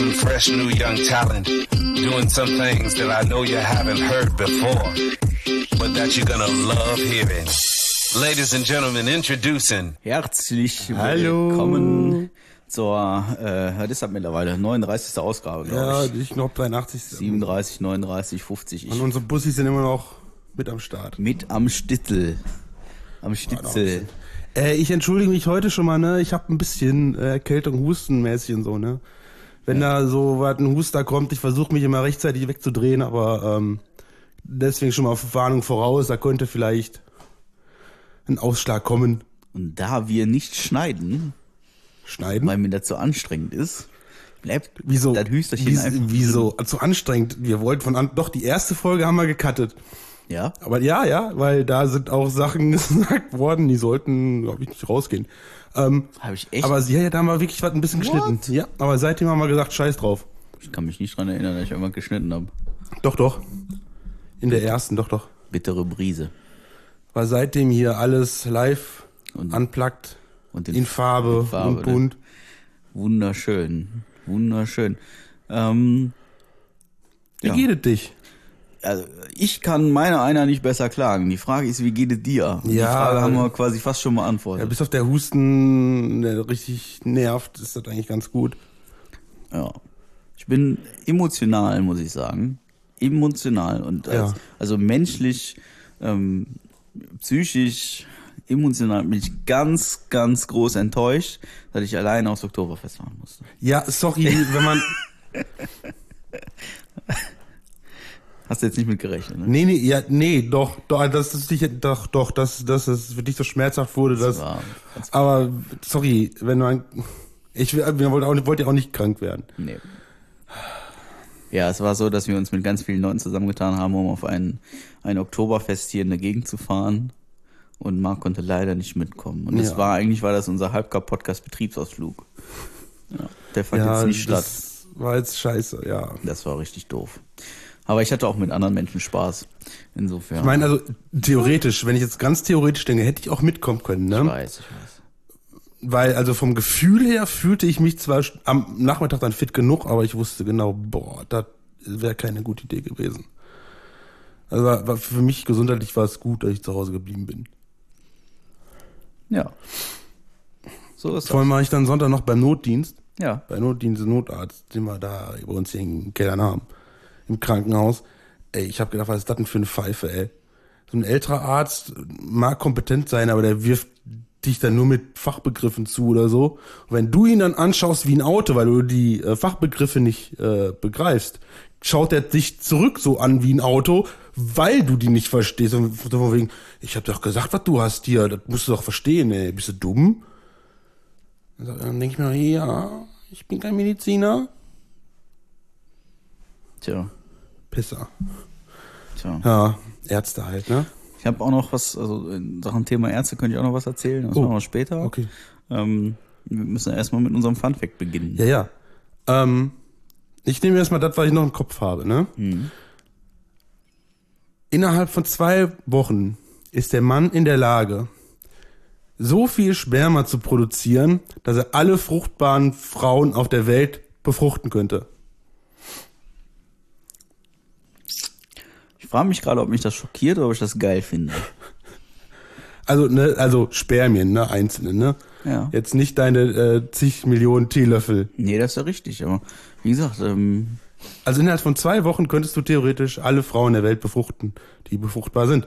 some fresh new young talent doing some things that I know you haven't heard before, but that you're gonna love hearing. Ladies and gentlemen, introducing. Herzlich willkommen zur, das ist halt mittlerweile 39. Ausgabe, glaube ich. Ja, ich glaube 83. 37, 39, 50. Und unsere Bussis sind immer noch mit am Start. Mit am Stitzel. Am Stitzel. Ich entschuldige mich heute schon mal, ne? Ich habe ein bisschen Erkältung, Hustenmäßig und so, ne? Wenn da so was ein Huster kommt, ich versuche mich immer rechtzeitig wegzudrehen, aber deswegen schon mal Warnung voraus, da könnte vielleicht ein Ausschlag kommen. Und da wir nicht schneiden, weil mir das zu anstrengend ist, bleibt das Hüsterchen einfach. Wieso? Zu anstrengend. Wir wollten doch, die erste Folge haben wir gecuttet. Ja? Aber ja, weil da sind auch Sachen gesagt worden, die sollten, glaube ich, nicht rausgehen. Habe ich echt? Aber ja, da haben wir wirklich was ein bisschen geschnitten. Ja, aber seitdem haben wir gesagt, scheiß drauf. Ich kann mich nicht dran erinnern, dass ich irgendwann geschnitten habe. Doch. In der ersten, doch. Bittere Brise. War seitdem hier alles live, und unplugged, und in Farbe und bunt. Wunderschön. Wie geht es dich? Also ich kann meiner einer nicht besser klagen. Die Frage ist, wie geht es dir? Die Frage haben wir quasi fast schon beantwortet. Ja, bis auf der Husten, der richtig nervt, ist das eigentlich ganz gut. Ja. Ich bin emotional, muss ich sagen. Emotional. Und also menschlich, psychisch, emotional bin ich ganz, ganz groß enttäuscht, dass ich alleine aufs Oktoberfest fahren musste. Ja, sorry, wenn man... Hast du jetzt nicht mit gerechnet, ne? Nee, doch, dass es für dich so schmerzhaft wurde, aber sorry, wenn man, wir wollten ja auch nicht krank werden. Nee. Ja, es war so, dass wir uns mit ganz vielen Leuten zusammengetan haben, um auf ein Oktoberfest hier in der Gegend zu fahren. Und Marc konnte leider nicht mitkommen. Und eigentlich war das unser Halbcup-Podcast-Betriebsausflug. Ja, der fand jetzt nicht statt. Das war jetzt scheiße, ja. Das war richtig doof. Aber ich hatte auch mit anderen Menschen Spaß. Insofern. Ich meine, also theoretisch, wenn ich jetzt ganz theoretisch denke, hätte ich auch mitkommen können, ne? Ich weiß. Weil, also vom Gefühl her fühlte ich mich zwar am Nachmittag dann fit genug, aber ich wusste genau, das wäre keine gute Idee gewesen. Also für mich gesundheitlich war es gut, dass ich zu Hause geblieben bin. Ja. So ist das. Vor allem war ich dann Sonntag noch beim Notdienst. Ja. Bei Notarzt, den wir da bei uns hier in Kellern haben. Im Krankenhaus. Ey, ich habe gedacht, was ist das denn für eine Pfeife, ey? So ein älterer Arzt mag kompetent sein, aber der wirft dich dann nur mit Fachbegriffen zu oder so. Und wenn du ihn dann anschaust wie ein Auto, weil du die Fachbegriffe nicht begreifst, schaut er dich zurück so an wie ein Auto, weil du die nicht verstehst. Und so von wegen, ich habe doch gesagt, was du hast hier, das musst du doch verstehen, ey. Bist du dumm? Dann denke ich mir, ja, ich bin kein Mediziner. Tja. Pisser. Tja. Ja, Ärzte halt, ne? Ich habe auch noch was, also in Sachen Thema Ärzte könnte ich auch noch was erzählen, das machen wir später. Okay. Wir müssen erstmal mit unserem Funfact beginnen. Ja. Ich nehme erstmal das, was ich noch im Kopf habe, ne? Innerhalb von 2 Wochen ist der Mann in der Lage, so viel Sperma zu produzieren, dass er alle fruchtbaren Frauen auf der Welt befruchten könnte. Ich frage mich gerade, ob mich das schockiert oder ob ich das geil finde. Also Spermien, ne, einzelne, ne? Ja. Jetzt nicht deine zig Millionen Teelöffel. Nee, das ist ja richtig, aber wie gesagt, also innerhalb von 2 Wochen könntest du theoretisch alle Frauen der Welt befruchten, die befruchtbar sind.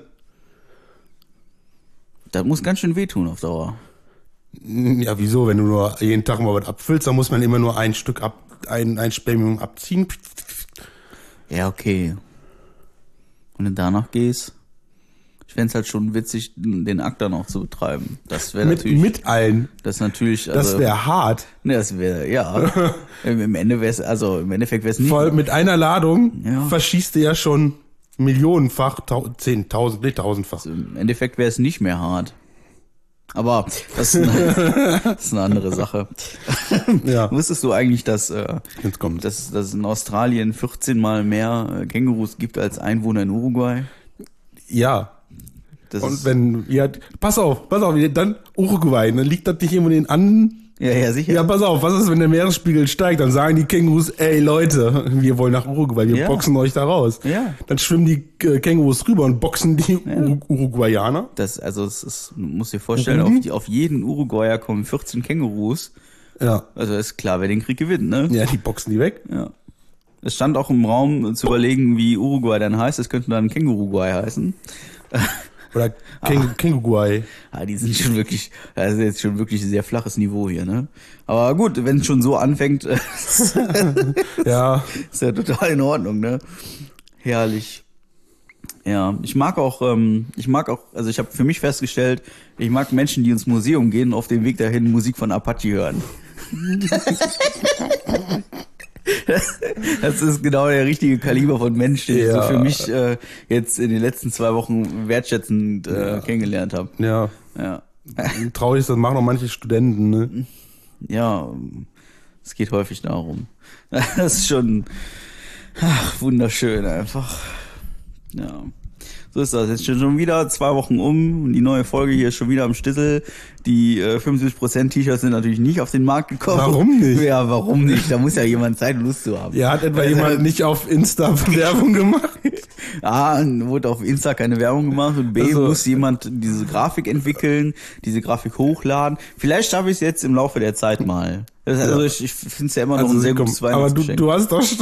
Das muss ganz schön wehtun auf Dauer. Ja, wieso? Wenn du nur jeden Tag mal was abfüllst, dann muss man immer nur ein Stück ein Spermium abziehen. Ja, okay. Und wenn du danach gehst, ich fänd's halt schon witzig, den Akt dann auch zu betreiben. Das wäre natürlich. Mit allen. Das natürlich. Also, das wäre hart. Ne, das wäre, ja. Im Endeffekt wäre es nicht. Voll mit einer Ladung verschießt du ja schon millionenfach, 10.000, nicht tausendfach. Also im Endeffekt wäre es nicht mehr hart. Aber das ist eine andere Sache. Ja. Wusstest du eigentlich, dass es in Australien 14 Mal mehr Kängurus gibt als Einwohner in Uruguay? Ja. Pass auf, dann Uruguay, dann liegt das nicht irgendwo in den Anden Ja, sicher. Ja, pass auf, was ist, wenn der Meeresspiegel steigt? Dann sagen die Kängurus, ey Leute, wir wollen nach Uruguay, wir boxen euch da raus. Ja. Dann schwimmen die Kängurus rüber und boxen die Uruguayaner. Es muss dir vorstellen, auf jeden Uruguayer kommen 14 Kängurus. Ja. Also ist klar, wer den Krieg gewinnt, ne? Ja, die boxen die weg. Ja. Es stand auch im Raum zu überlegen, wie Uruguay dann heißt. Es könnte dann Känguruguay heißen. Oder Känguruguay. Die sind schon wirklich, das ist jetzt schon wirklich ein sehr flaches Niveau hier, ne? Aber gut, wenn es schon so anfängt, Ja. ist ja total in Ordnung, ne? Herrlich. Ja, ich mag auch, also ich habe für mich festgestellt, ich mag Menschen, die ins Museum gehen und auf dem Weg dahin Musik von Apache hören. Das ist genau der richtige Kaliber von Mensch, den ich so für mich jetzt in den letzten 2 Wochen wertschätzend kennengelernt habe. Ja. Traurig ist, das machen auch manche Studenten, ne? Ja, es geht häufig darum. Das ist schon wunderschön einfach. Ja. So ist das. Jetzt schon wieder 2 Wochen um. Die neue Folge hier ist schon wieder am Stissel. Die 75% T-Shirts sind natürlich nicht auf den Markt gekommen. Warum nicht? Ja, warum nicht? Da muss ja jemand Zeit und Lust zu haben. Ja, hat etwa jemand nicht auf Insta Werbung gemacht? A, wurde auf Insta keine Werbung gemacht und B, muss jemand diese Grafik entwickeln, diese Grafik hochladen. Vielleicht schaffe ich es jetzt im Laufe der Zeit mal. Also ich finde es ja immer noch ein sehr gutes Weihnachtsgeschenk. Aber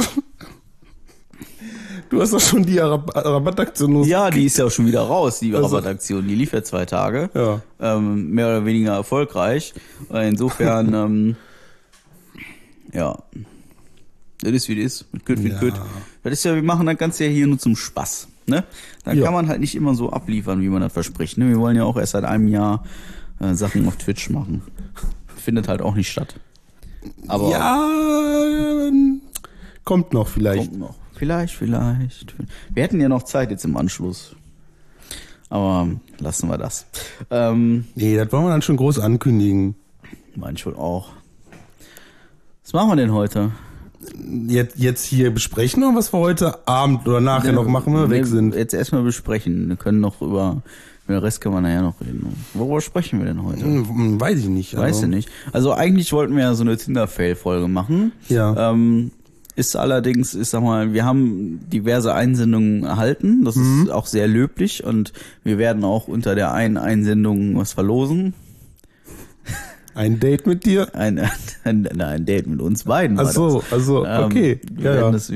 du hast doch schon die Rabattaktion. Ja, die ist ja auch schon wieder raus, die Rabattaktion. Die lief ja 2 Tage. Ja. Mehr oder weniger erfolgreich. Insofern, ja. Das ist wie das ist. Mit Kütt, mit Kütt. Das ist ja, wir machen das Ganze ja hier nur zum Spaß. Ne? Da kann man halt nicht immer so abliefern, wie man das verspricht. Ne? Wir wollen ja auch erst seit einem Jahr Sachen auf Twitch machen. Findet halt auch nicht statt. Aber ja, kommt noch vielleicht. Kommt noch. Vielleicht. Wir hätten ja noch Zeit jetzt im Anschluss. Aber lassen wir das. Nee, das wollen wir dann schon groß ankündigen. Mein schon auch. Was machen wir denn heute? Jetzt hier besprechen oder was wir heute Abend oder nachher noch machen, wenn wir weg sind? Jetzt erstmal besprechen. Wir können noch über den Rest können wir nachher noch reden. Worüber sprechen wir denn heute? Weiß ich nicht. Weißt du nicht? Also eigentlich wollten wir ja so eine Tinder-Fail-Folge machen. Ja. Ist allerdings, ich sag mal, wir haben diverse Einsendungen erhalten. Das ist auch sehr löblich und wir werden auch unter der einen Einsendung was verlosen. Ein Date mit dir? Ein Date mit uns beiden. Ach so, okay. Das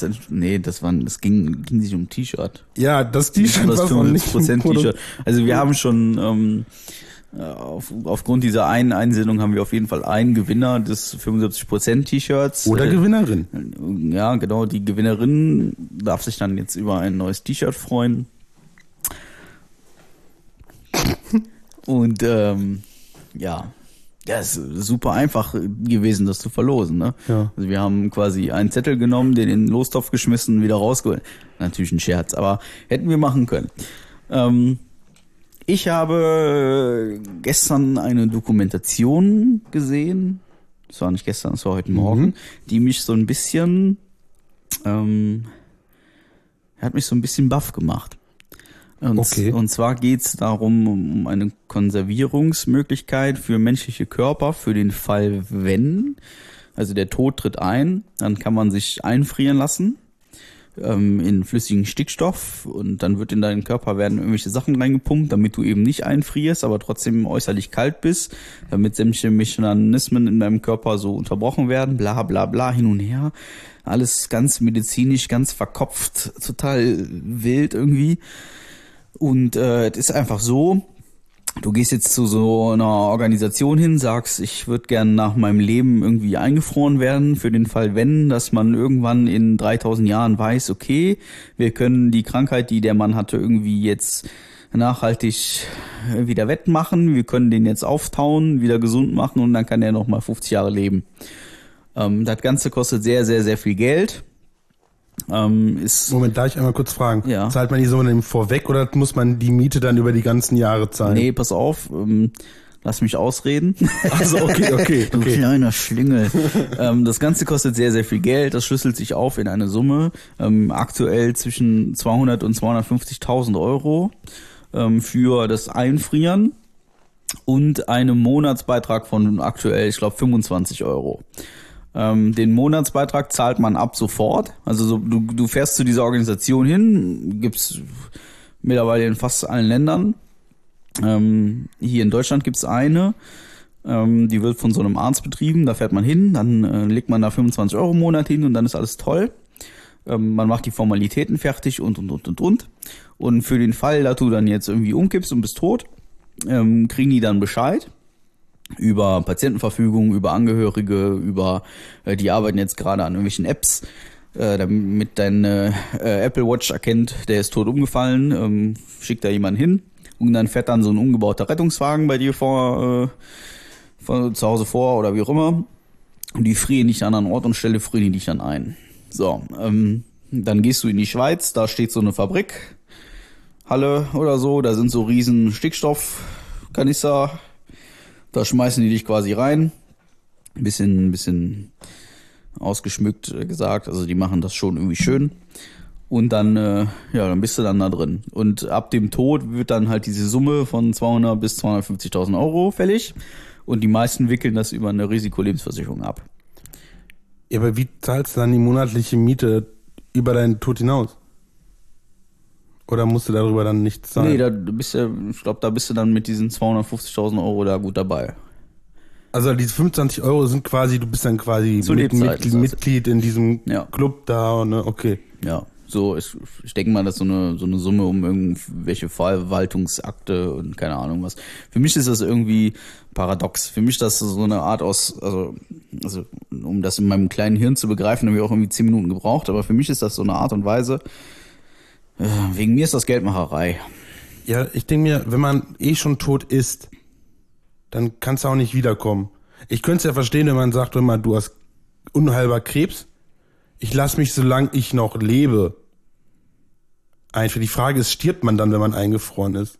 ging sich um ein T-Shirt. Ja, das T-Shirt das war 75% T-Shirt. Also wir haben schon aufgrund dieser einen Einsendung haben wir auf jeden Fall einen Gewinner des 75% T-Shirts. Oder Gewinnerin. Ja, genau. Die Gewinnerin darf sich dann jetzt über ein neues T-Shirt freuen. Und ja, es ist super einfach gewesen, das zu verlosen. Ne? Ja. Also wir haben quasi einen Zettel genommen, den in den Lostopf geschmissen, wieder rausgeholt. Natürlich ein Scherz, aber hätten wir machen können. Ich habe gestern eine Dokumentation gesehen, das war nicht gestern, das war heute Morgen, die mich so ein bisschen, hat mich so ein bisschen baff gemacht. Und zwar geht's darum, um eine Konservierungsmöglichkeit für menschliche Körper für den Fall, wenn, also der Tod tritt ein, dann kann man sich einfrieren lassen in flüssigen Stickstoff und dann wird in deinen Körper werden irgendwelche Sachen reingepumpt, damit du eben nicht einfrierst, aber trotzdem äußerlich kalt bist, damit sämtliche Mechanismen in deinem Körper so unterbrochen werden, bla bla bla, hin und her. Alles ganz medizinisch, ganz verkopft, total wild irgendwie. Und es ist einfach so, du gehst jetzt zu so einer Organisation hin, sagst, ich würde gerne nach meinem Leben irgendwie eingefroren werden, für den Fall, wenn, dass man irgendwann in 3000 Jahren weiß, okay, wir können die Krankheit, die der Mann hatte, irgendwie jetzt nachhaltig wieder wettmachen, wir können den jetzt auftauen, wieder gesund machen und dann kann er nochmal 50 Jahre leben. Das Ganze kostet sehr, sehr, sehr viel Geld. Moment, darf ich einmal kurz fragen? Ja. Zahlt man die Summe vorweg oder muss man die Miete dann über die ganzen Jahre zahlen? Nee, pass auf, lass mich ausreden. Also okay. Du kleiner Schlingel. Das Ganze kostet sehr, sehr viel Geld. Das schlüsselt sich auf in eine Summe, aktuell zwischen 200 und 250.000 Euro für das Einfrieren. und einem Monatsbeitrag von aktuell, ich glaube, 25 Euro. Den Monatsbeitrag zahlt man ab sofort. Also so, du fährst zu dieser Organisation hin, gibt's mittlerweile in fast allen Ländern. Hier in Deutschland gibt's eine, die wird von so einem Arzt betrieben, da fährt man hin, dann legt man da 25 Euro im Monat hin und dann ist alles toll. Man macht die Formalitäten fertig und. Und für den Fall, dass du dann jetzt irgendwie umkippst und bist tot, kriegen die dann Bescheid über Patientenverfügung, über Angehörige, über die arbeiten jetzt gerade an irgendwelchen Apps, damit dein Apple Watch erkennt, der ist tot umgefallen, schickt da jemanden hin und dann fährt dann so ein umgebauter Rettungswagen bei dir von zu Hause vor oder wie auch immer und die frieren dich an einen Ort und Stelle frieren die dich dann ein. So, dann gehst du in die Schweiz, da steht so eine Fabrikhalle oder so, da sind so riesen Stickstoffkanister, da schmeißen die dich quasi rein, ein bisschen ausgeschmückt gesagt, also die machen das schon irgendwie schön und dann dann bist du dann da drin und ab dem Tod wird dann halt diese Summe von 200 bis 250.000 Euro fällig und die meisten wickeln das über eine Risikolebensversicherung ab. Ja, aber wie zahlst du dann die monatliche Miete über deinen Tod hinaus? Oder musst du darüber dann nichts zahlen? Nee, ich glaube, da bist du dann mit diesen 250.000 Euro da gut dabei. Also diese 25 Euro sind quasi, du bist dann quasi Mitglied in diesem Club da, ne? Okay. Ja, so ich denke mal, dass so eine Summe um irgendwelche Verwaltungsakte und keine Ahnung was. Für mich ist das irgendwie paradox. Für mich ist das so eine Art also um das in meinem kleinen Hirn zu begreifen, habe ich auch irgendwie 10 Minuten gebraucht, aber für mich ist das so eine Art und Weise, wegen mir ist das Geldmacherei. Ja, ich denke mir, wenn man schon tot ist, dann kannst du auch nicht wiederkommen. Ich könnte es ja verstehen, wenn man sagt, du hast unheilbar Krebs, ich lasse mich, solange ich noch lebe, einfach. Die Frage ist, stirbt man dann, wenn man eingefroren ist?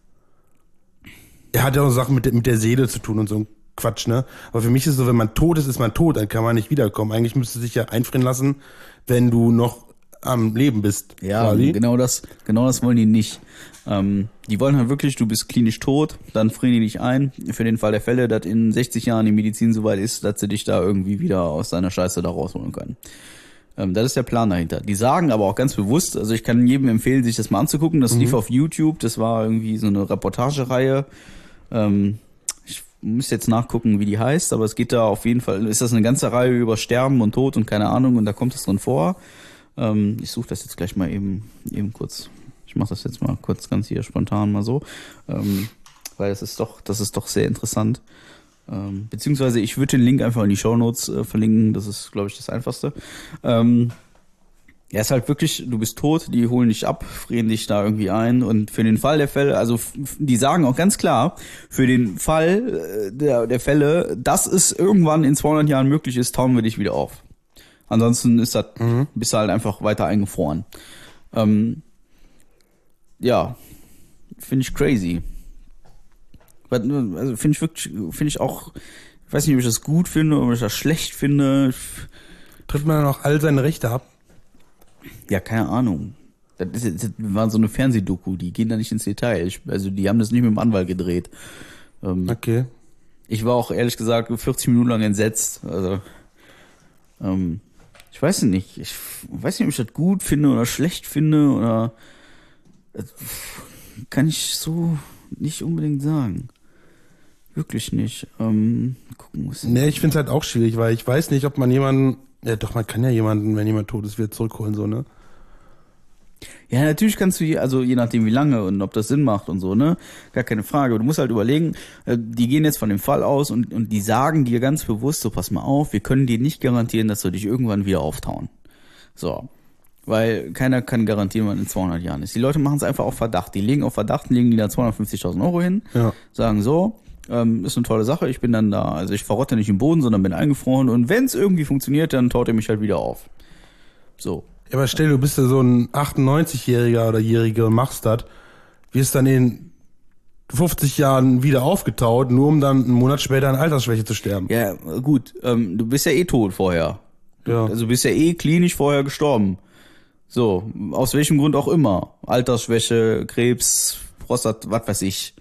Er hat ja auch Sachen mit der Seele zu tun und so ein Quatsch, ne? Aber für mich ist es so, wenn man tot ist man tot, dann kann man nicht wiederkommen. Eigentlich müsste sich ja einfrieren lassen, wenn du noch am Leben bist. Ja, quasi. Genau das wollen die nicht. Die wollen halt wirklich, du bist klinisch tot, dann frieren die dich ein, für den Fall der Fälle, dass in 60 Jahren die Medizin so weit ist, dass sie dich da irgendwie wieder aus deiner Scheiße da rausholen können. Das ist der Plan dahinter. Die sagen aber auch ganz bewusst, also ich kann jedem empfehlen, sich das mal anzugucken, das lief auf YouTube, das war irgendwie so eine Reportagereihe, ich muss jetzt nachgucken, wie die heißt, aber es geht da auf jeden Fall, ist das eine ganze Reihe über Sterben und Tod und keine Ahnung und da kommt es drin vor. Ich suche das jetzt gleich mal eben kurz. Ich mache das jetzt mal kurz ganz hier spontan mal so, weil das ist doch sehr interessant. Beziehungsweise ich würde den Link einfach in die Shownotes verlinken, das ist, glaube ich, das Einfachste. Ist halt wirklich, du bist tot, die holen dich ab, frieren dich da irgendwie ein und für den Fall der Fälle, also die sagen auch ganz klar, für den Fall der Fälle, dass es irgendwann in 200 Jahren möglich ist, tauen wir dich wieder auf. Ansonsten bist du halt einfach weiter eingefroren. Ja, finde ich crazy. Also finde ich auch, ich weiß nicht, ob ich das gut finde oder ob ich das schlecht finde. Tritt man dann auch all seine Rechte ab? Ja, keine Ahnung. Das war so eine Fernsehdoku, die gehen da nicht ins Detail. Also die haben das nicht mit dem Anwalt gedreht. Okay. Ich war auch ehrlich gesagt 40 Minuten lang entsetzt. Also ich weiß nicht. Ich weiß nicht, ob ich das gut finde oder schlecht finde oder kann ich so nicht unbedingt sagen. Wirklich nicht. Gucken muss. Nee, ich finde es halt auch schwierig, weil ich weiß nicht, ob man jemanden, ja doch, man kann ja jemanden, wenn jemand tot ist, wieder zurückholen, so, ne? Ja, natürlich kannst du, also je nachdem wie lange und ob das Sinn macht und so, ne? Gar keine Frage. Aber du musst halt überlegen, die gehen jetzt von dem Fall aus und die sagen dir ganz bewusst, so pass mal auf, wir können dir nicht garantieren, dass wir dich irgendwann wieder auftauen. So. Weil keiner kann garantieren, wann in 200 Jahren ist. Die Leute machen es einfach auf Verdacht. Die legen auf Verdacht, legen die da 250.000 Euro hin, sagen so, ist eine tolle Sache, ich bin dann da, also ich verrotte nicht im Boden, sondern bin eingefroren und wenn es irgendwie funktioniert, dann taut er mich halt wieder auf. So. Ja, aber stell, du bist ja so ein 98-Jähriger oder Jährige und machst das, wirst dann in 50 Jahren wieder aufgetaut, nur um dann einen Monat später an Altersschwäche zu sterben. Ja, gut, du bist ja eh tot vorher. Ja. Also du bist ja eh klinisch vorher gestorben. So, aus welchem Grund auch immer. Altersschwäche, Krebs, Prostat, was weiß ich.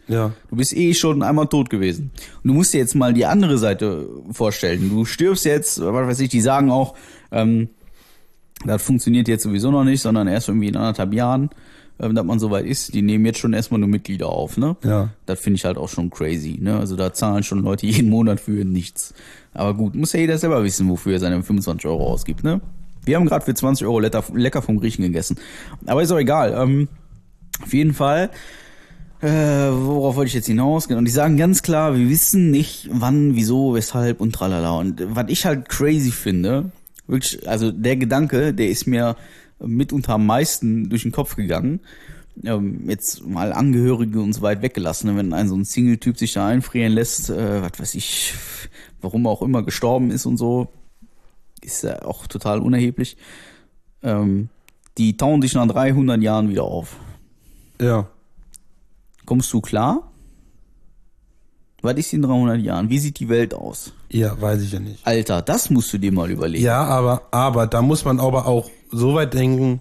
Ja. Du bist schon einmal tot gewesen. Und du musst dir jetzt mal die andere Seite vorstellen. Du stirbst jetzt, was weiß ich, die sagen auch, das funktioniert jetzt sowieso noch nicht, sondern erst irgendwie in 1,5 Jahren, dass man soweit ist. Die nehmen jetzt schon erstmal nur Mitglieder auf, ne? Ja. Das finde ich halt auch schon crazy, ne? Also da zahlen schon Leute jeden Monat für nichts. Aber gut, muss ja jeder selber wissen, wofür er seine 25 Euro ausgibt, ne? Wir haben gerade für 20 Euro lecker vom Griechen gegessen. Aber ist auch egal. Auf jeden Fall, worauf wollte ich jetzt hinaus? Und die sagen ganz klar, wir wissen nicht, wann, wieso, weshalb und tralala. Und was ich halt crazy finde, wirklich, also der Gedanke, der ist mir mitunter am meisten durch den Kopf gegangen. Jetzt mal Angehörige und so weit weggelassen, wenn so ein Single-Typ sich da einfrieren lässt, was weiß ich, warum auch immer gestorben ist und so, ist ja auch total unerheblich. Die tauen dich nach 300 Jahren wieder auf. Ja. Kommst du klar? Was ist in 300 Jahren? Wie sieht die Welt aus? Ja, weiß ich ja nicht. Alter, das musst du dir mal überlegen. Ja, aber da muss man aber auch so weit denken,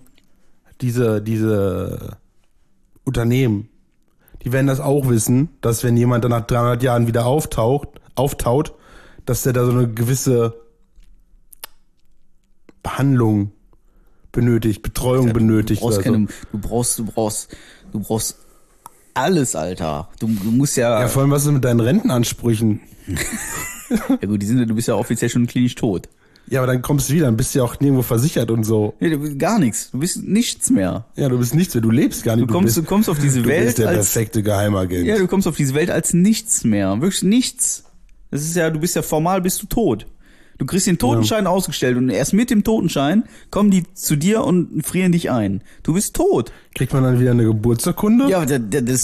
diese Unternehmen, die werden das auch wissen, dass wenn jemand dann nach 300 Jahren wieder auftaut, dass der da so eine gewisse Behandlung benötigt, Betreuung benötigt. Du brauchst alles, Alter. Du musst ja... Ja, vor allem, was ist mit deinen Rentenansprüchen? Ja gut, du bist ja offiziell schon klinisch tot. Ja, aber dann kommst du wieder, dann bist du ja auch nirgendwo versichert und so. Nee, du bist gar nichts. Du bist nichts mehr. Ja, du bist nichts mehr, du lebst gar nicht. Du kommst auf diese Welt als... Du bist der perfekte Geheimagent. Ja, du kommst auf diese Welt als nichts mehr. Wirklich nichts. Das ist ja, du bist ja formal, bist du tot. Du kriegst den Totenschein ausgestellt und erst mit dem Totenschein kommen die zu dir und frieren dich ein. Du bist tot. Kriegt man dann wieder eine Geburtsurkunde? Ja, das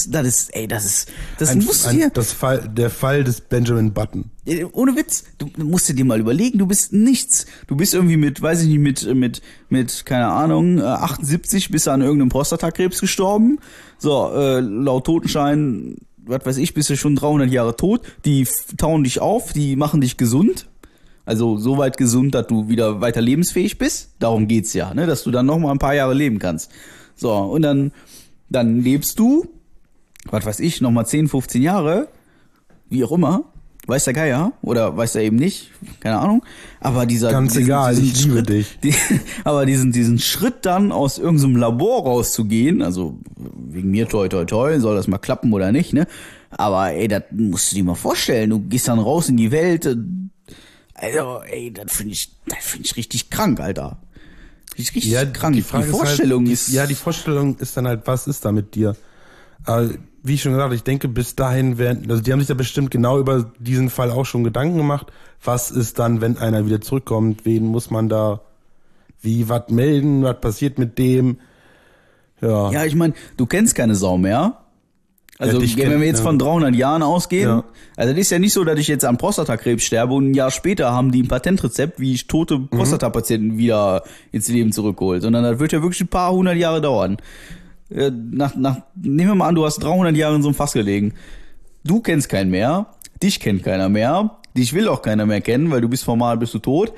musst du dir... Der Fall des Benjamin Button. Ohne Witz, du musst dir mal überlegen, du bist nichts. Du bist irgendwie mit, weiß ich nicht, mit keine Ahnung, 78 bist du an irgendeinem Prostatakrebs gestorben. So, laut Totenschein, was weiß ich, bist du schon 300 Jahre tot. Die tauen dich auf, die machen dich gesund. Also so weit gesund, dass du wieder weiter lebensfähig bist. Darum geht's ja, ne, dass du dann noch mal ein paar Jahre leben kannst. So, und dann lebst du, was weiß ich, noch mal 10, 15 Jahre, wie auch immer, weiß der Geier, oder weiß er eben nicht, keine Ahnung. Aber ganz egal, ich liebe dich. Aber diesen Schritt dann aus irgendeinem Labor rauszugehen, also wegen mir toi toi toi, soll das mal klappen oder nicht, ne? Aber ey, das musst du dir mal vorstellen, du gehst dann raus in die Welt. Also, ey, das finde ich richtig krank, Alter. Richtig krank. Die Vorstellung ist dann halt, was ist da mit dir? Aber wie ich schon gesagt habe, ich denke, bis dahin also die haben sich da bestimmt genau über diesen Fall auch schon Gedanken gemacht. Was ist dann, wenn einer wieder zurückkommt? Wen muss man da was melden? Was passiert mit dem? Ja. Ja, ich meine, du kennst keine Sau mehr. Also, wenn wir jetzt von 300 Jahren ausgehen, also das ist ja nicht so, dass ich jetzt an Prostatakrebs sterbe und ein Jahr später haben die ein Patentrezept, wie ich tote Prostatapatienten wieder ins Leben zurückhole, sondern das wird ja wirklich ein paar 100 Jahre dauern. Nehmen wir mal an, du hast 300 Jahre in so einem Fass gelegen. Du kennst keinen mehr, dich kennt keiner mehr, dich will auch keiner mehr kennen, weil bist du tot.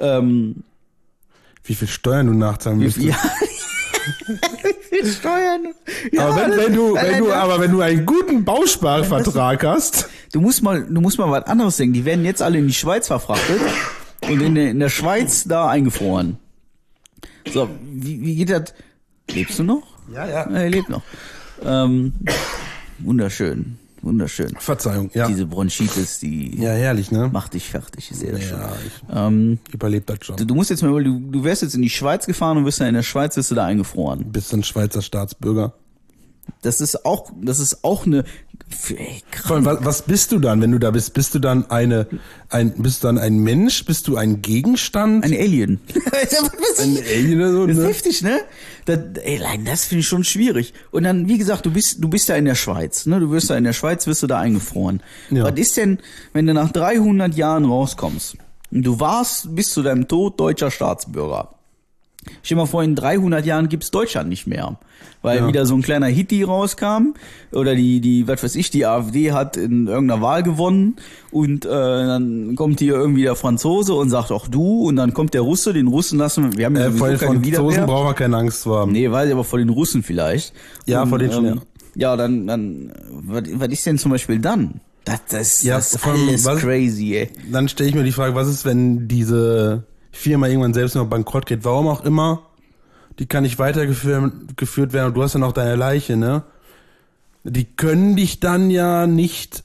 Wie viel Steuern du nachzahlen müsstest. Ja. Steuern. Ja, aber wenn du einen guten Bausparvertrag hast. Du musst mal was anderes denken. Die werden jetzt alle in die Schweiz verfrachtet und in der Schweiz da eingefroren. So, wie geht das? Lebst du noch? Ja. Er lebt noch. Wunderschön. Verzeihung, ja. Diese Bronchitis, die herrlich, ne? macht dich fertig, ist sehr schön. Ich überlebe das schon. Du musst jetzt mal, du wärst jetzt in die Schweiz gefahren und wirst ja in der Schweiz wirst du da eingefroren. Bist du ein Schweizer Staatsbürger? Das ist auch eine, was bist du dann, wenn du da bist? Bist du dann bist du dann ein Mensch? Bist du ein Gegenstand? Ein Alien. Ein Alien oder so, das ist ne? heftig, ne? Das finde ich schon schwierig. Und dann, wie gesagt, du bist ja in der Schweiz, ne? Du wirst da in der Schweiz, wirst du da eingefroren. Ja. Was ist denn, wenn du nach 300 Jahren rauskommst und du warst bis zu deinem Tod deutscher Staatsbürger? Stell dir mal vor, in 300 Jahren gibt's Deutschland nicht mehr. Weil wieder so ein kleiner Hitti rauskam oder die AfD hat in irgendeiner Wahl gewonnen und dann kommt hier irgendwie der Franzose und sagt auch du und dann kommt der Russe, den Russen lassen wir haben ja vor den Franzosen brauchen wir keine Angst zu haben. Nee, weiß ich, aber vor den Russen vielleicht. Ja, vor den schon, Ja, dann was ist denn zum Beispiel dann? Das ist alles crazy, ey. Dann stelle ich mir die Frage, was ist, wenn diese Firma irgendwann selbst noch bankrott geht? Warum auch immer, die kann nicht weitergeführt werden und du hast ja noch deine Leiche, ne? Die können dich dann ja nicht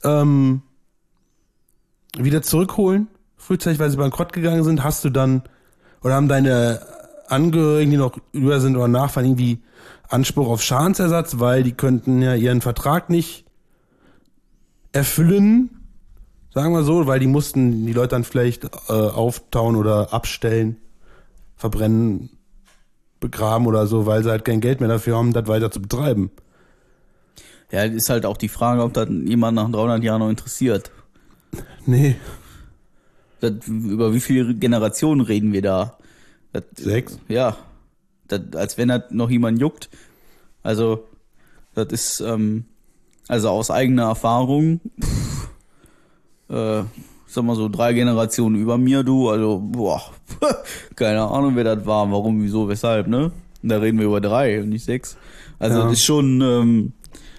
wieder zurückholen, frühzeitig, weil sie bankrott gegangen sind. Hast du dann, oder haben deine Angehörigen, die noch über sind oder nachfahren, irgendwie Anspruch auf Schadensersatz, weil die könnten ja ihren Vertrag nicht erfüllen, sagen wir so, weil die mussten die Leute dann vielleicht auftauen oder abstellen, verbrennen, begraben oder so, weil sie halt kein Geld mehr dafür haben, das weiter zu betreiben. Ja, ist halt auch die Frage, ob das jemand nach 300 Jahren noch interessiert. Nee. Über wie viele Generationen reden wir da? 6? Ja. Als wenn das noch jemand juckt. Also, das ist, also aus eigener Erfahrung, sag mal so 3 Generationen über mir, du, also, keine Ahnung, wer das war, warum, wieso, weshalb, ne? Und da reden wir über 3 und nicht 6. Also, das ist schon,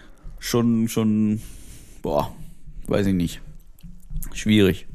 weiß ich nicht. Schwierig.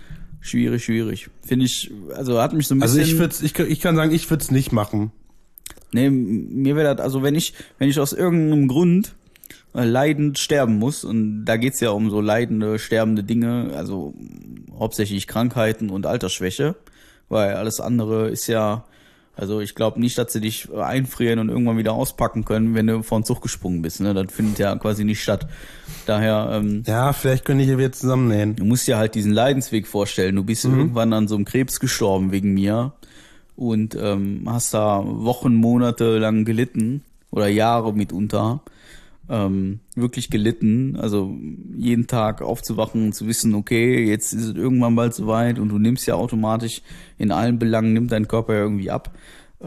Finde ich, also hat mich so ein bisschen... Also ich kann sagen, ich würde es nicht machen. Nee, mir wäre das, also wenn ich aus irgendeinem Grund leidend sterben muss, und da geht's ja um so leidende, sterbende Dinge, also hauptsächlich Krankheiten und Altersschwäche, weil alles andere ist ja, also ich glaube nicht, dass sie dich einfrieren und irgendwann wieder auspacken können, wenn du vor den Zug gesprungen bist, ne? Das findet ja quasi nicht statt. Daher, ja, vielleicht können die hier wieder zusammennähen. Du musst dir halt diesen Leidensweg vorstellen. Du bist irgendwann an so einem Krebs gestorben wegen mir und hast da Wochen, Monate lang gelitten oder Jahre mitunter. Wirklich gelitten, also jeden Tag aufzuwachen und zu wissen, okay, jetzt ist es irgendwann bald soweit und du nimmst ja automatisch in allen Belangen, nimmt dein Körper ja irgendwie ab.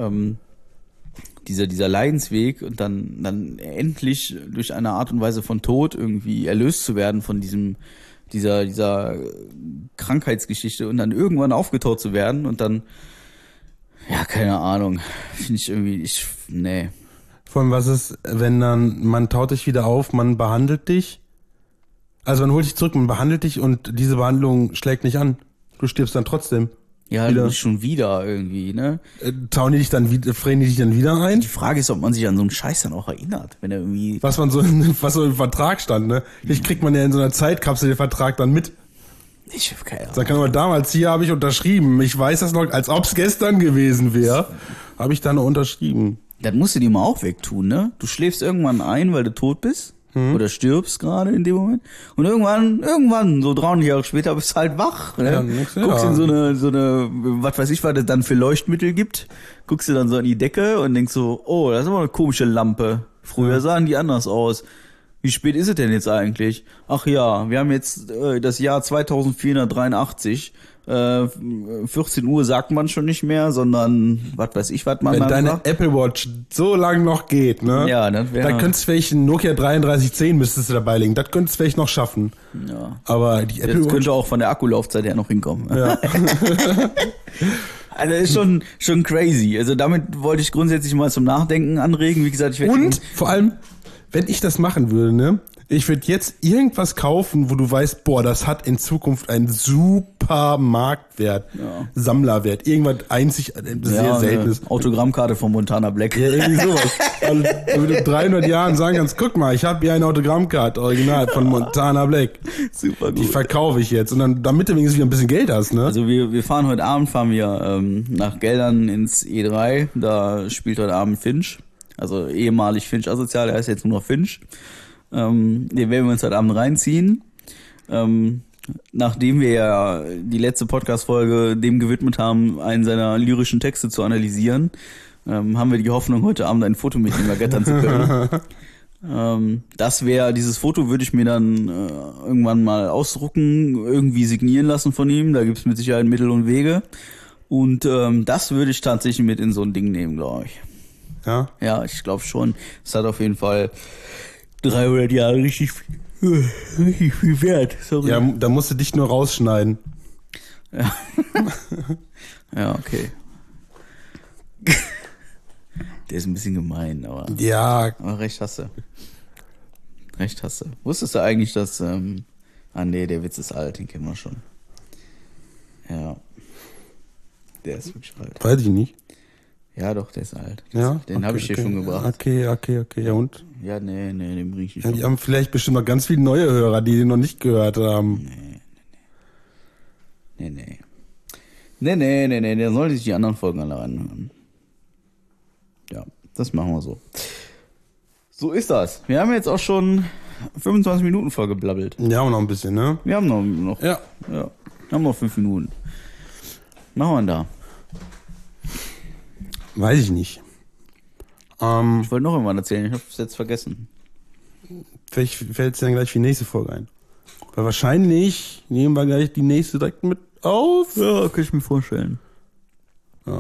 Dieser Leidensweg und dann endlich durch eine Art und Weise von Tod irgendwie erlöst zu werden von dieser Krankheitsgeschichte und dann irgendwann aufgetaut zu werden und dann, ja, keine Ahnung, finde ich irgendwie, nee. Vor allem, was ist, wenn dann, man taut dich wieder auf, man behandelt dich, also man holt dich zurück, man behandelt dich und diese Behandlung schlägt nicht an. Du stirbst dann trotzdem. Ja, wieder. Schon wieder irgendwie, ne? Tauen die dich dann wieder, frieren die dich dann wieder ein? Die Frage ist, ob man sich an so einen Scheiß dann auch erinnert, wenn er irgendwie... Was so im Vertrag stand, ne? Vielleicht kriegt man ja in so einer Zeitkapsel den Vertrag dann mit. Ich hab keine Ahnung. Da kann man damals, hier habe ich unterschrieben. Ich weiß das noch, als ob es gestern gewesen wäre, habe ich da noch unterschrieben. Das musst du dir mal auch wegtun, ne? Du schläfst irgendwann ein, weil du tot bist. Oder stirbst gerade in dem Moment. Und irgendwann, so 300 Jahre später, bist du halt wach. Ne? Ja, guckst in so eine, was weiß ich, was es dann für Leuchtmittel gibt. Guckst du dann so an die Decke und denkst so, oh, das ist aber eine komische Lampe. Früher sahen die anders aus. Wie spät ist es denn jetzt eigentlich? Ach ja, wir haben jetzt das Jahr 2483. 14 Uhr sagt man schon nicht mehr, sondern was weiß ich, was man wenn dann deine sagt. Apple Watch so lang noch geht, ne? Ja, das wäre... Da könntest du vielleicht ein Nokia 3310 müsstest du dabei legen. Das könntest du vielleicht noch schaffen. Ja. Aber die Apple Watch... könnte auch von der Akkulaufzeit her noch hinkommen. Ja. Also ist schon crazy. Also damit wollte ich grundsätzlich mal zum Nachdenken anregen. Wie gesagt, und vor allem, wenn ich das machen würde, ne? Ich würde jetzt irgendwas kaufen, wo du weißt, boah, das hat in Zukunft einen super Marktwert, Sammlerwert, irgendwas einzig, sehr seltenes. Autogrammkarte von Montana Black. Ja, irgendwie sowas. Also, du in 300 Jahren sagen kannst, guck mal, ich habe hier eine Autogrammkarte, original von Montana Black. Super gut. Die verkaufe ich jetzt und dann, damit du wenigstens wieder ein bisschen Geld hast, ne? Also wir fahren heute Abend, nach Geldern ins E3, da spielt heute Abend Finch, also ehemalig Finch Asozial, er heißt jetzt nur noch Finch. Den werden wir uns heute Abend reinziehen. Nachdem wir ja die letzte Podcast-Folge dem gewidmet haben, einen seiner lyrischen Texte zu analysieren, haben wir die Hoffnung, heute Abend ein Foto mit ihm ergattern zu können. Dieses Foto würde ich mir dann irgendwann mal ausdrucken, irgendwie signieren lassen von ihm. Da gibt es mit Sicherheit Mittel und Wege. Und das würde ich tatsächlich mit in so ein Ding nehmen, glaube ich. Ja? Ja, ich glaube schon. Es hat auf jeden Fall 300 Jahre richtig viel Wert. Sorry. Ja, da musst du dich nur rausschneiden. Ja, ja, okay. Der ist ein bisschen gemein, aber ja, recht hast du. Recht hast du. Wusstest du eigentlich, dass, nee, der Witz ist alt, den kennen wir schon. Ja. Der ist wirklich alt. Weiß ich nicht. Ja, doch, der ist alt. Ja? Den habe ich dir schon gebracht. Okay. Ja, und? Ja, nee, den bring ich nicht. Ja, die haben vielleicht bestimmt noch ganz viele neue Hörer, die den noch nicht gehört haben. Nee. Der sollte sich die anderen Folgen alle anhören. Ja, das machen wir so. So ist das. Wir haben jetzt auch schon 25 Minuten vollgeblabbelt. Ja, haben noch ein bisschen, ne? Wir haben noch. Ja. Wir haben noch 5 Minuten. Machen wir da. Weiß ich nicht. Ich wollte noch irgendwann erzählen, ich habe es jetzt vergessen. Vielleicht fällt es dann gleich für die nächste Folge ein. Weil wahrscheinlich nehmen wir gleich die nächste direkt mit auf. Ja, kann ich mir vorstellen. Ja.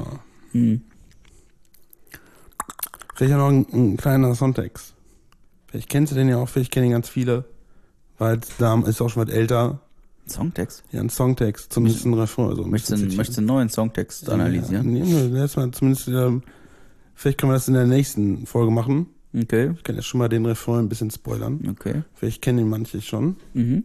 Vielleicht auch noch ein kleiner Songtext. Vielleicht kennst du den ja auch, vielleicht kennen ihn ganz viele. Weil da ist auch schon was älter. Songtext? Ja, ein Songtext, zumindest ein Refrain. Also Möchtest du einen neuen Songtext analysieren? Ja, erstmal zumindest, vielleicht können wir das in der nächsten Folge machen. Okay. Ich kann ja schon mal den Refrain ein bisschen spoilern. Okay. Vielleicht kennen ihn manche schon. Mhm.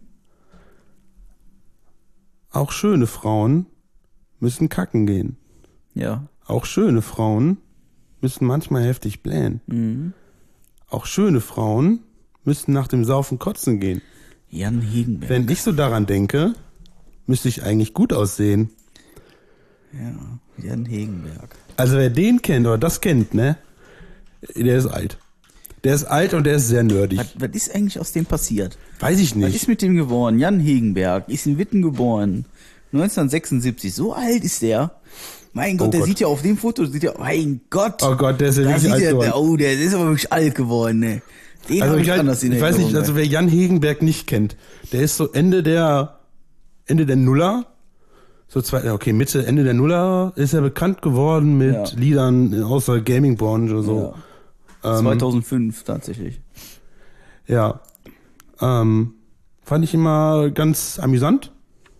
Auch schöne Frauen müssen kacken gehen. Ja. Auch schöne Frauen müssen manchmal heftig blähen. Mhm. Auch schöne Frauen müssen nach dem Saufen kotzen gehen. Jan Hegenberg. Wenn ich so daran denke, müsste ich eigentlich gut aussehen. Ja, Jan Hegenberg. Also wer den kennt oder das kennt, ne, der ist alt. Der ist alt und der ist sehr nerdig. Was ist eigentlich aus dem passiert? Weiß ich Was nicht. ist mit dem geworden? Jan Hegenberg ist in Witten geboren. 1976. So alt ist der. Mein Gott, Oh der Gott. sieht ja auf dem Foto, mein Gott. Oh Gott, der ist ja Da wirklich sieht alt geworden. der ist aber wirklich alt geworden, ne. Den Also hab ich anders in weiß nicht, Erinnerung. also wer Jan Hegenberg nicht kennt, der ist so Ende der Nuller, so Ende der Nuller ist er bekannt geworden mit Ja. Liedern aus der Gaming-Branche, so. Ja. 2005 tatsächlich. Ja. Fand ich immer ganz amüsant.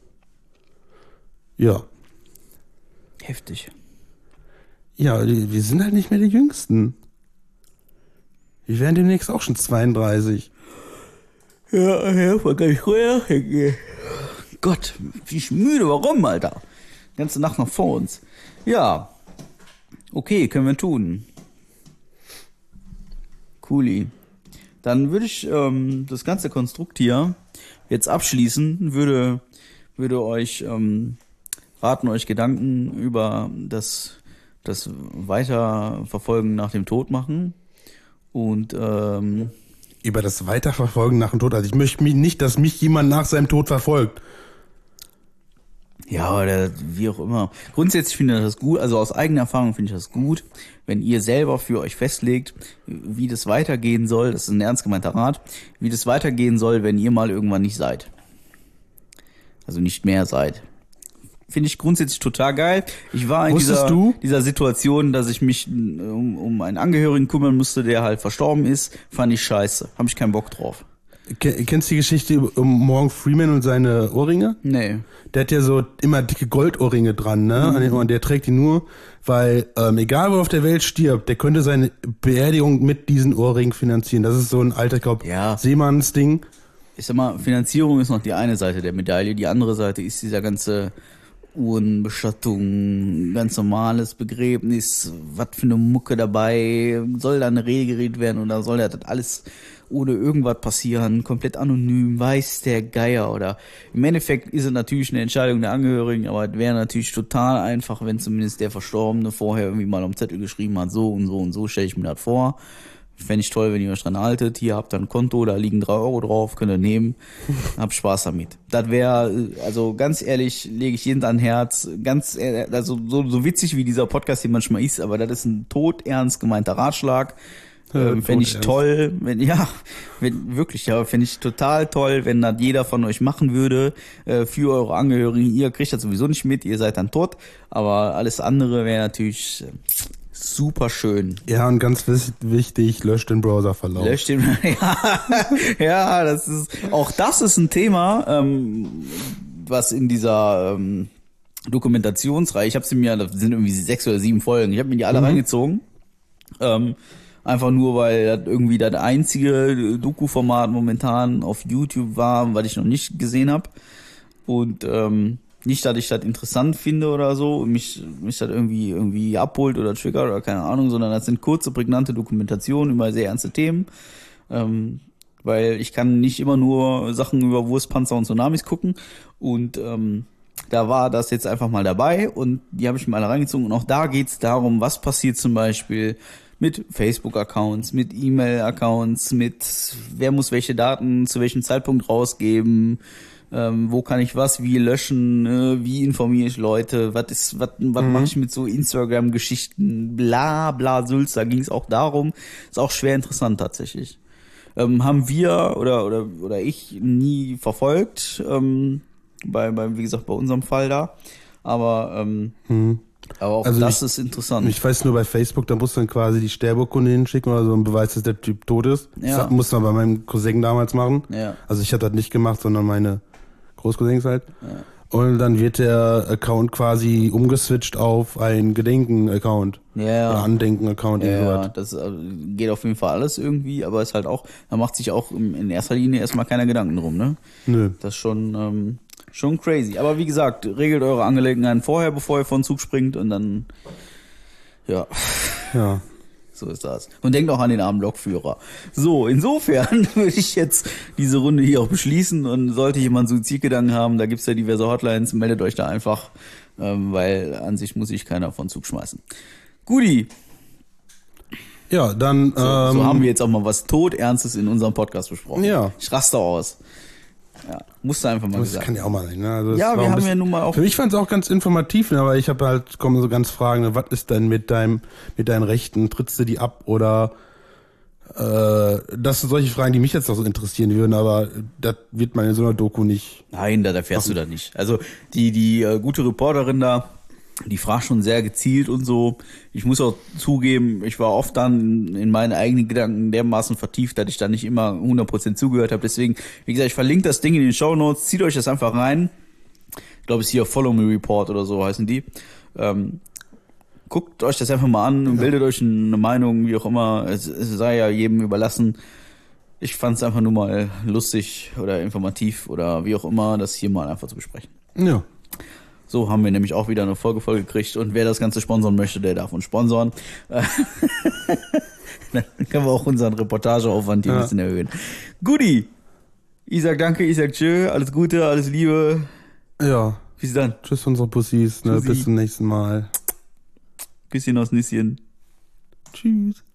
Ja. Heftig. Ja, wir sind halt nicht mehr die Jüngsten. Wir werden demnächst auch schon 32. Ja, man kann nicht früher hingehen. Gott, wie ich müde, warum, Alter? Ganze Nacht noch vor uns. Ja. Okay, können wir tun. Cooli. Dann würde ich das ganze Konstrukt hier jetzt abschließen, würde euch raten, euch Gedanken über das Weiterverfolgen nach dem Tod machen. Und Über das Weiterverfolgen nach dem Tod. Also ich möchte nicht, dass mich jemand nach seinem Tod verfolgt. ja, oder wie auch immer. Grundsätzlich finde ich das gut, also aus eigener Erfahrung finde ich das gut, wenn ihr selber für euch festlegt, wie das weitergehen soll, das ist ein ernst gemeinter Rat, wie das weitergehen soll, wenn ihr mal irgendwann nicht seid. Also nicht mehr seid. Finde ich grundsätzlich total geil. Ich war in dieser Situation, dass ich mich um einen Angehörigen kümmern musste, der halt verstorben ist, fand ich scheiße. Habe ich keinen Bock drauf. Kennst du die Geschichte um Morgan Freeman und seine Ohrringe? Nee. Der hat ja so immer dicke Goldohrringe dran, ne? An den Ohren. Der trägt die nur, weil egal wo er auf der Welt stirbt, der könnte seine Beerdigung mit diesen Ohrringen finanzieren. Das ist so ein alter, ich glaube, Ja. Seemannsding. Ich sag mal, Finanzierung ist noch die eine Seite der Medaille. Die andere Seite ist dieser ganze Urnenbestattung, ganz normales Begräbnis, was für eine Mucke dabei, soll da eine Rede geredet werden oder soll das alles ohne irgendwas passieren, komplett anonym, weiß der Geier oder im Endeffekt ist es natürlich eine Entscheidung der Angehörigen, aber es wäre natürlich total einfach, wenn zumindest der Verstorbene vorher irgendwie mal am Zettel geschrieben hat, so und so und so stelle ich mir das vor. Fände ich toll, wenn ihr euch dran haltet. Hier habt ihr ein Konto, da liegen 3 Euro drauf, könnt ihr nehmen. Habt Spaß damit. Das wäre, also ganz ehrlich, lege ich jeden an Herz. Ganz ehrlich, also so witzig wie dieser Podcast hier manchmal ist, aber das ist ein todernst gemeinter Ratschlag. Fände ich toll, fände ich total toll, wenn das jeder von euch machen würde, für eure Angehörigen. Ihr kriegt das sowieso nicht mit, ihr seid dann tot, aber alles andere wäre natürlich super schön. Ja, und ganz wichtig, löscht den Browserverlauf. Löscht den, ja, das ist ein Thema, was in dieser Dokumentationsreihe, ich habe sie mir, das sind irgendwie 6 oder 7 Folgen, ich habe mir die alle reingezogen. Einfach nur, weil das irgendwie das einzige Doku-Format momentan auf YouTube war, was ich noch nicht gesehen habe. Und nicht, dass ich das interessant finde oder so und mich das irgendwie abholt oder triggert oder keine Ahnung, sondern das sind kurze, prägnante Dokumentationen über sehr ernste Themen. Weil ich kann nicht immer nur Sachen über Wurstpanzer und Tsunamis gucken. Und da war das jetzt einfach mal dabei und die habe ich mir alle reingezogen. Und auch da geht's darum, was passiert zum Beispiel mit Facebook-Accounts, mit E-Mail-Accounts, mit wer muss welche Daten zu welchem Zeitpunkt rausgeben, wo kann ich was wie löschen, wie informiere ich Leute, was mache ich mit so Instagram-Geschichten, bla bla Sülz, da ging es auch darum. Ist auch schwer interessant tatsächlich. Haben wir oder ich nie verfolgt, wie gesagt, bei unserem Fall da. Aber auch also das ist interessant. Ich weiß nur bei Facebook, da musst du dann quasi die Sterbeurkunde hinschicken oder so ein Beweis, dass der Typ tot ist. Ja. Das musste man bei meinem Cousin damals machen. Ja. Also ich habe das nicht gemacht, sondern meine Großcousins halt. Ja. Und dann wird der Account quasi umgeswitcht auf einen Gedenken-Account. Ja. Oder Andenken-Account. Ja, das geht auf jeden Fall alles irgendwie, aber ist halt auch, da macht sich auch in erster Linie erstmal keiner Gedanken drum, ne? Nö. Das ist schon crazy. Aber wie gesagt, regelt eure Angelegenheiten vorher, bevor ihr vor den Zug springt und dann, ja. Ja. So ist das. Und denkt auch an den armen Lokführer. So, insofern würde ich jetzt diese Runde hier auch beschließen und sollte jemand Suizidgedanken haben, da gibt's ja diverse Hotlines, meldet euch da einfach, weil an sich muss sich keiner von Zug schmeißen. Guti. Ja, dann... So haben wir jetzt auch mal was Todernstes in unserem Podcast besprochen. Ja. Ich raste aus. Ja, musste einfach mal gesagt. Das kann ja auch mal sein. Ne? Also ja, wir haben ja nun mal auch... Für mich fand es auch ganz informativ, ne? Aber ich habe halt, kommen so ganz Fragen, ne? Was ist denn mit deinen Rechten? Trittst du die ab? Oder das sind solche Fragen, die mich jetzt noch so interessieren würden, aber das wird man in so einer Doku nicht... Nein, da erfährst du das nicht. Also die gute Reporterin da, die fragt schon sehr gezielt und so. Ich muss auch zugeben, ich war oft dann in meinen eigenen Gedanken dermaßen vertieft, dass ich da nicht immer 100% zugehört habe. Deswegen, wie gesagt, ich verlinke das Ding in den Shownotes, zieht euch das einfach rein. Ich glaube, es ist hier Follow Me Report oder so heißen die. Guckt euch das einfach mal an und bildet euch eine Meinung, wie auch immer. Es sei ja jedem überlassen. Ich fand es einfach nur mal lustig oder informativ oder wie auch immer, das hier mal einfach zu besprechen. Ja. So haben wir nämlich auch wieder eine Folge voll gekriegt und wer das Ganze sponsern möchte, der darf uns sponsoren. Dann können wir auch unseren Reportageaufwand hier ein bisschen erhöhen. Guti, ich sag danke, ich sag tschö, alles Gute, alles Liebe. Ja. Bis dann. Tschüss unsere Pussys, ne? Bis zum nächsten Mal. Bisschen aus Nüsschen. Tschüss.